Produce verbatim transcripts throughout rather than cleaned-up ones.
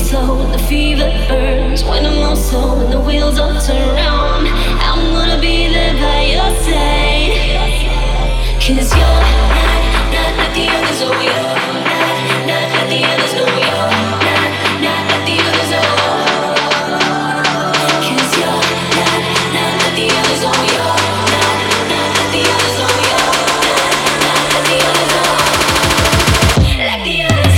slow and the fever burns. When I'm also when the wheels all turn round, I'm gonna be there by your side. Cause you're not, not like the others, oh you're not, not like the others, no you're not, not like the others, oh. Cause you're not, not like the others, oh you're not, not like the others, oh you're not, not like the others, oh. Like the others.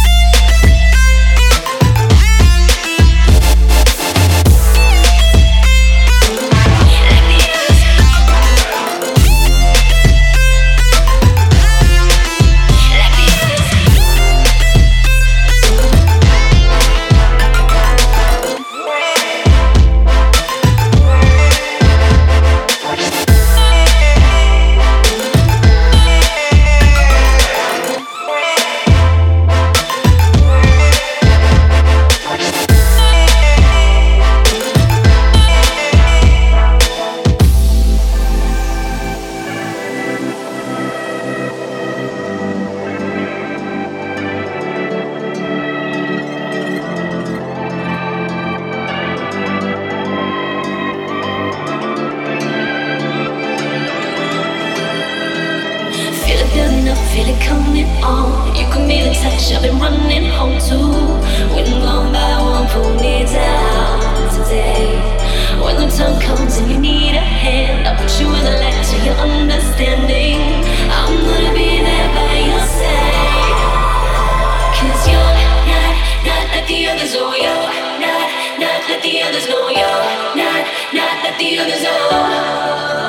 Feel it coming on. You can be the touch I've been running home to. When one by one pull me down today. When the time comes and you need a hand, I'll put you in the light so you're understanding. I'm gonna be there by your side. Cause you're not, not like the others, oh you're not, not like the others, no you're not, not like the others, oh.